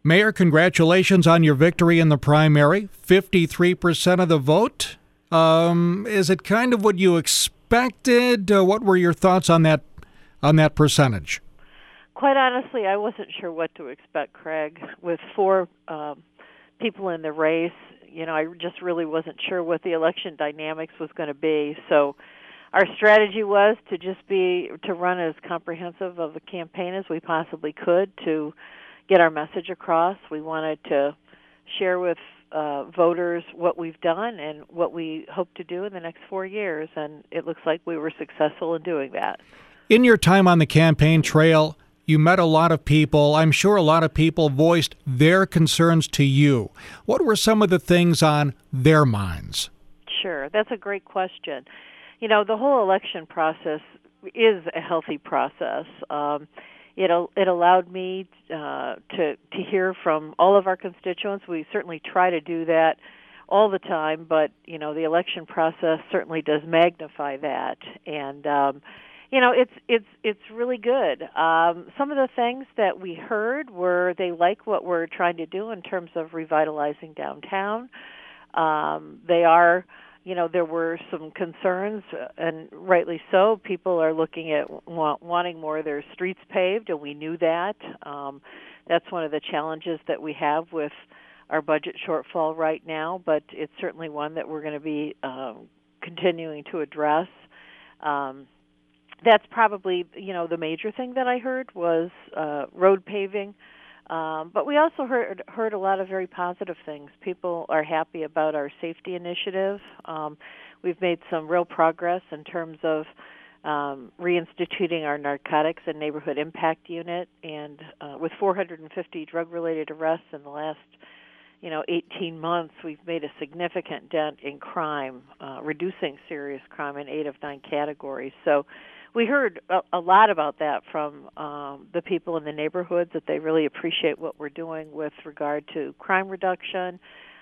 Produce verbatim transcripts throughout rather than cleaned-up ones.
Mayor, congratulations on your victory in the primary. fifty-three percent of the vote. Um, is it kind of what you expected? Uh, what were your thoughts on that on that percentage? Quite honestly, I wasn't sure what to expect, Craig. With four um, people in the race, you know, I just really wasn't sure what the election dynamics was going to be. So our strategy was to just be to run as comprehensive of a campaign as we possibly could to get our message across. We wanted to share with uh, voters what we've done and what we hope to do in the next four years, and it looks like we were successful in doing that. In your time on the campaign trail, you met a lot of people. I'm sure a lot of people voiced their concerns to you. What were some of the things on their minds? Sure, that's a great question. You know, the whole election process is a healthy process. Um, It, it allowed me uh, to to hear from all of our constituents. We certainly try to do that all the time, but you know the election process certainly does magnify that. And um, you know it's it's it's really good. Um, some of the things that we heard were they like what we're trying to do in terms of revitalizing downtown. Um, they are. You know, there were some concerns, and rightly so. People are looking at want, wanting more of their streets paved, and we knew that. Um, that's one of the challenges that we have with our budget shortfall right now, but it's certainly one that we're going to be um, continuing to address. Um, that's probably, you know, the major thing that I heard was uh, road paving. Um, but we also heard heard a lot of very positive things. People are happy about our safety initiative. Um, we've made some real progress in terms of um, reinstituting our narcotics and neighborhood impact unit, and uh, with four hundred fifty drug-related arrests in the last, you know, eighteen months, we've made a significant dent in crime, uh, reducing serious crime in eight of nine categories. So we heard a, a lot about that from um, the people in the neighborhoods, that they really appreciate what we're doing with regard to crime reduction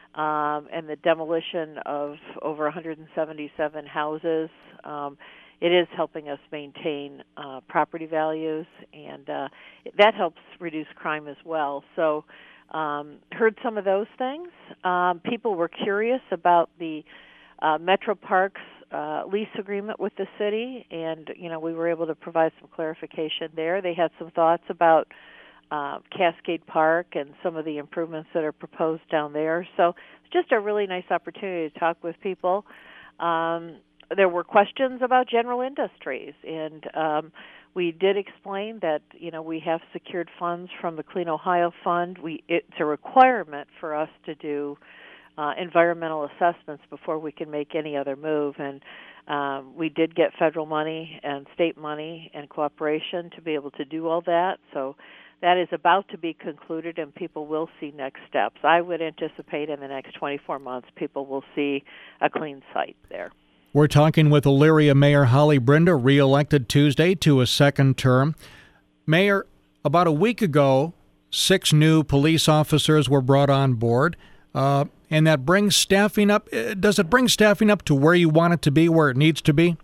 um, and the demolition of over one hundred seventy-seven houses. Um, it is helping us maintain uh, property values, and uh, that helps reduce crime as well. So um, heard some of those things. Um, people were curious about the uh, Metro Parks Uh, lease agreement with the city, and you know we were able to provide some clarification there. They had some thoughts about uh, Cascade Park and some of the improvements that are proposed down there. So it's just a really nice opportunity to talk with people. Um, there were questions about general industries, and um, we did explain that you know we have secured funds from the Clean Ohio Fund. We it's a requirement for us to do Uh, environmental assessments before we can make any other move. And um, we did get federal money and state money and cooperation to be able to do all that. So that is about to be concluded, and people will see next steps. I would anticipate in the next twenty-four months people will see a clean site there. We're talking with Elyria Mayor Holly Brindo, reelected Tuesday to a second term. Mayor, about a week ago, six new police officers were brought on board. Uh, and that brings staffing up. Does it bring staffing up to where you want it to be, where it needs to be?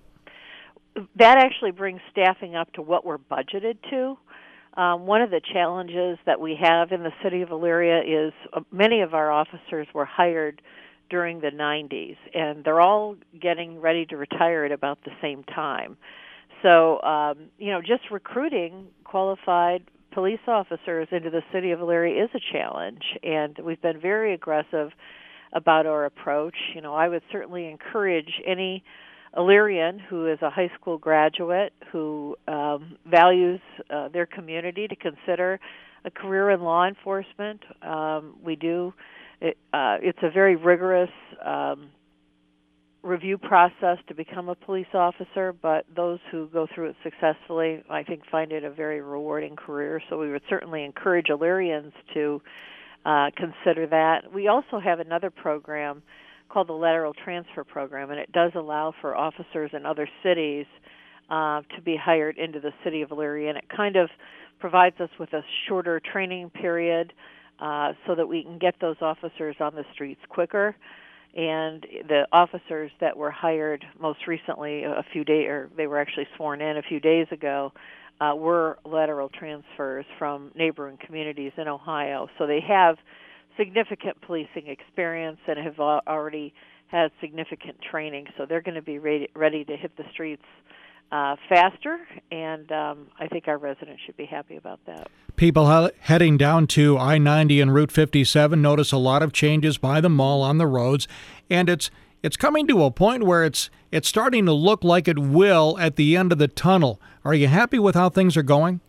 That actually brings staffing up to what we're budgeted to. Um, one of the challenges that we have in the city of Elyria is uh, many of our officers were hired during the nineties, and they're all getting ready to retire at about the same time. So, um, you know, just recruiting qualified police officers into the city of Elyria is a challenge, and we've been very aggressive about our approach. You know, I would certainly encourage any Elyrian who is a high school graduate who um, values uh, their community to consider a career in law enforcement. Um, we do, it, uh, it's a very rigorous um, review process to become a police officer, but those who go through it successfully, I think, find it a very rewarding career. So we would certainly encourage Elyrians to uh, consider that. We also have another program called the Lateral Transfer Program, and it does allow for officers in other cities uh, to be hired into the city of Elyria, and it kind of provides us with a shorter training period uh, so that we can get those officers on the streets quicker. And the officers that were hired most recently, a few days, or they were actually sworn in a few days ago, uh, were lateral transfers from neighboring communities in Ohio. So they have significant policing experience and have al- already had significant training. So they're going to be ready, ready to hit the streets uh, faster, and um, I think our residents should be happy about that. People he- heading down to I ninety and Route fifty-seven notice a lot of changes by the mall on the roads, and it's it's coming to a point where it's it's starting to look like it will at the end of the tunnel. Are you happy with how things are going?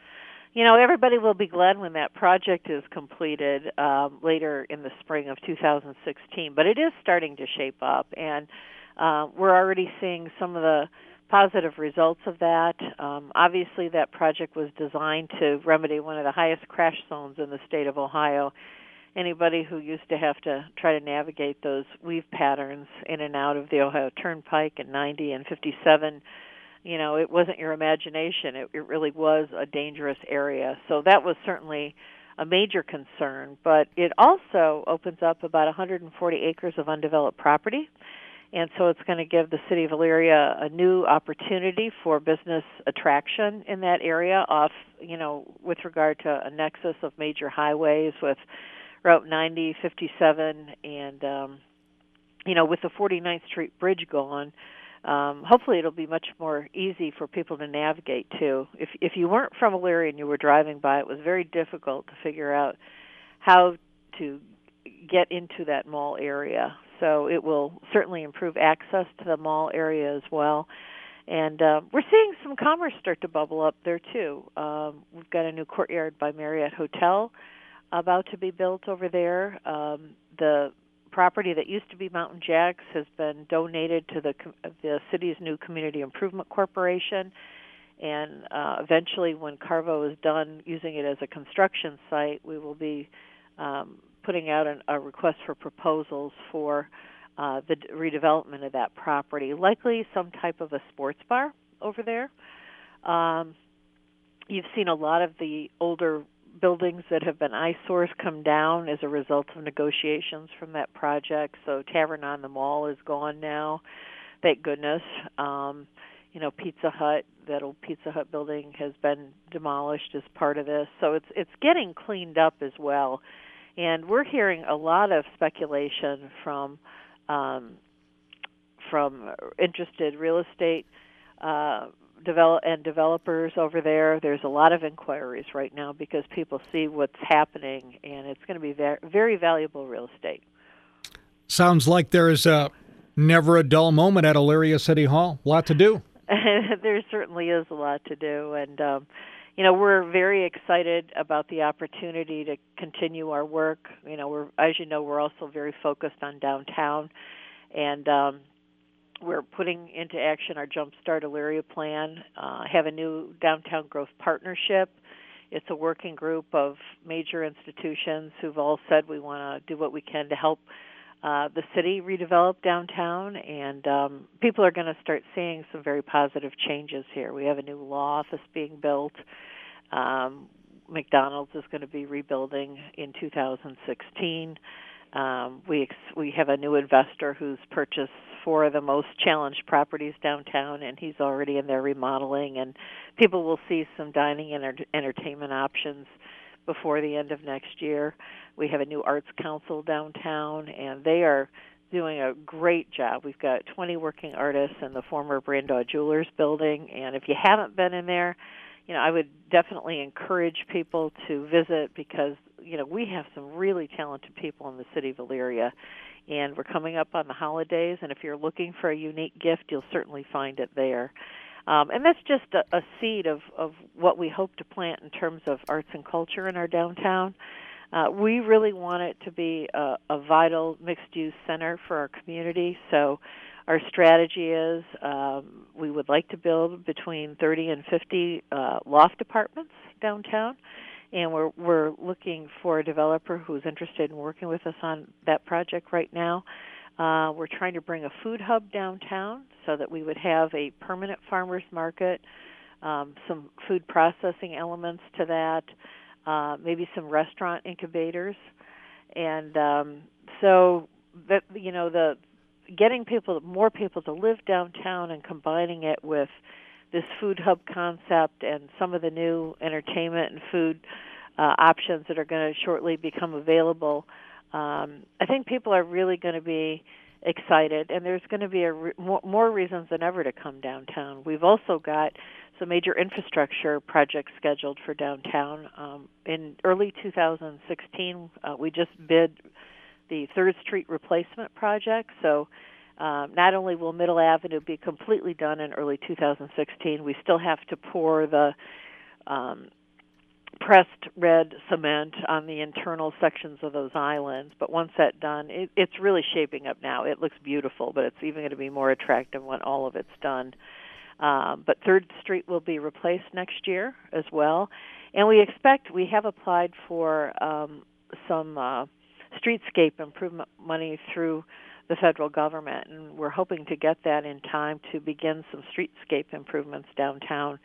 You know, everybody will be glad when that project is completed um, later in the spring of two thousand sixteen, but it is starting to shape up, and uh, we're already seeing some of the positive results of that. Um, obviously, that project was designed to remedy one of the highest crash zones in the state of Ohio. Anybody who used to have to try to navigate those weave patterns in and out of the Ohio Turnpike and ninety and fifty-seven, you know, it wasn't your imagination. It, it really was a dangerous area. So that was certainly a major concern. But it also opens up about one hundred forty acres of undeveloped property. And so it's going to give the city of Elyria a new opportunity for business attraction in that area off, you know, with regard to a nexus of major highways with Route ninety, fifty-seven, and, um, you know, with the forty-ninth Street Bridge gone, um, hopefully it'll be much more easy for people to navigate to. If if you weren't from Elyria and you were driving by, it was very difficult to figure out how to get into that mall area. So it will certainly improve access to the mall area as well. And uh, we're seeing some commerce start to bubble up there, too. Um, we've got a new Courtyard by Marriott Hotel about to be built over there. Um, the property that used to be Mountain Jack's has been donated to the the city's new Community Improvement Corporation. And uh, eventually, when Carvo is done using it as a construction site, we will be um, putting out an, a request for proposals for uh, the d- redevelopment of that property, likely some type of a sports bar over there. Um, you've seen a lot of the older buildings that have been eyesores come down as a result of negotiations from that project. So Tavern on the Mall is gone now, thank goodness. Um, you know, Pizza Hut, that old Pizza Hut building has been demolished as part of this. So it's it's getting cleaned up as well. And we're hearing a lot of speculation from um, from interested real estate uh, develop and developers over there. There's a lot of inquiries right now because people see what's happening, and it's going to be very, very valuable real estate. Sounds like there is a never a dull moment at Elyria City Hall. A lot to do. There certainly is a lot to do, and um, you know, we're very excited about the opportunity to continue our work. You know, we're, as you know, we're also very focused on downtown, and um, we're putting into action our Jumpstart Elyria plan, uh, have a new downtown growth partnership. It's a working group of major institutions who've all said we want to do what we can to help uh, the city redevelop downtown, and um, people are going to start seeing some very positive changes here. We have a new law office being built. Um, McDonald's is going to be rebuilding in two thousand sixteen. Um, we ex- we have a new investor who's purchased four of the most challenged properties downtown, and he's already in there remodeling, and people will see some dining and enter- entertainment options before the end of next year. We have a new arts council downtown, and they are doing a great job. We've got twenty working artists in the former Brandaw Jewelers building, and if you haven't been in there, you know, I would definitely encourage people to visit because, you know, we have some really talented people in the city of Elyria, and we're coming up on the holidays, and if you're looking for a unique gift, you'll certainly find it there. Um, and that's just a, a seed of, of what we hope to plant in terms of arts and culture in our downtown. Uh, we really want it to be a, a vital mixed-use center for our community, so our strategy is um, we would like to build between thirty and fifty uh, loft apartments downtown, and we're we're looking for a developer who's interested in working with us on that project right now. Uh, we're trying to bring a food hub downtown so that we would have a permanent farmers market, um, some food processing elements to that, uh, maybe some restaurant incubators, and um, so that you know the getting people, more people to live downtown and combining it with this food hub concept and some of the new entertainment and food uh, options that are going to shortly become available, um, I think people are really going to be excited, and there's going to be a re- more, more reasons than ever to come downtown. We've also got some major infrastructure projects scheduled for downtown. Um, in early two thousand sixteen, uh, we just bid the third Street replacement project, so um, not only will Middle Avenue be completely done in early two thousand sixteen, we still have to pour the um, pressed red cement on the internal sections of those islands. But once that's done, it, it's really shaping up now. It looks beautiful, but it's even going to be more attractive when all of it's done. Um, but third Street will be replaced next year as well. And we expect, we have applied for um, some uh, streetscape improvement money through the federal government, and we're hoping to get that in time to begin some streetscape improvements downtown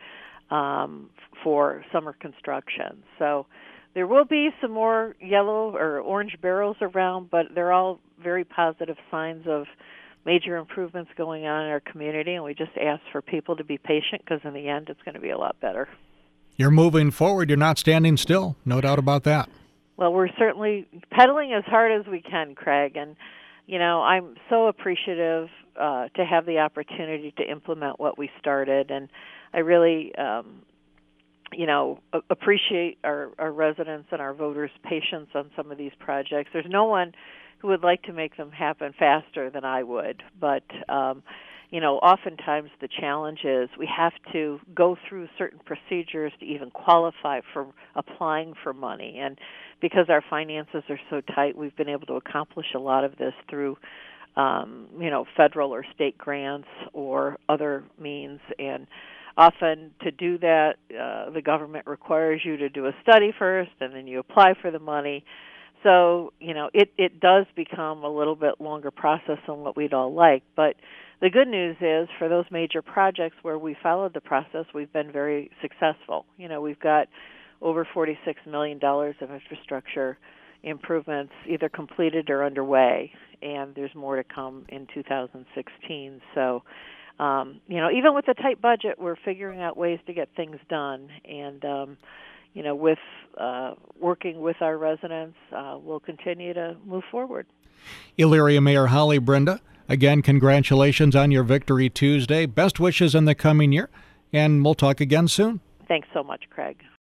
um, for summer construction. So there will be some more yellow or orange barrels around, but they're all very positive signs of major improvements going on in our community, and we just ask for people to be patient because in the end it's going to be a lot better. You're moving forward. You're not standing still. No doubt about that. Well, we're certainly pedaling as hard as we can, Craig, and you know, I'm so appreciative uh, to have the opportunity to implement what we started, and I really, um, you know, a- appreciate our, our residents and our voters' patience on some of these projects. There's no one who would like to make them happen faster than I would, but, um, you know, oftentimes the challenge is we have to go through certain procedures to even qualify for applying for money, and because our finances are so tight, we've been able to accomplish a lot of this through, um, you know, federal or state grants or other means. And often to do that, uh, the government requires you to do a study first, and then you apply for the money. So, you know, it, it does become a little bit longer process than what we'd all like. But the good news is for those major projects where we followed the process, we've been very successful. You know, we've got over forty-six million dollars of infrastructure improvements either completed or underway, and there's more to come in two thousand sixteen. So, um, you know, even with a tight budget, we're figuring out ways to get things done. And, um, you know, with uh, working with our residents, uh, we'll continue to move forward. Elyria Mayor Holly Brenda, again, congratulations on your victory Tuesday. Best wishes in the coming year, and we'll talk again soon. Thanks so much, Craig.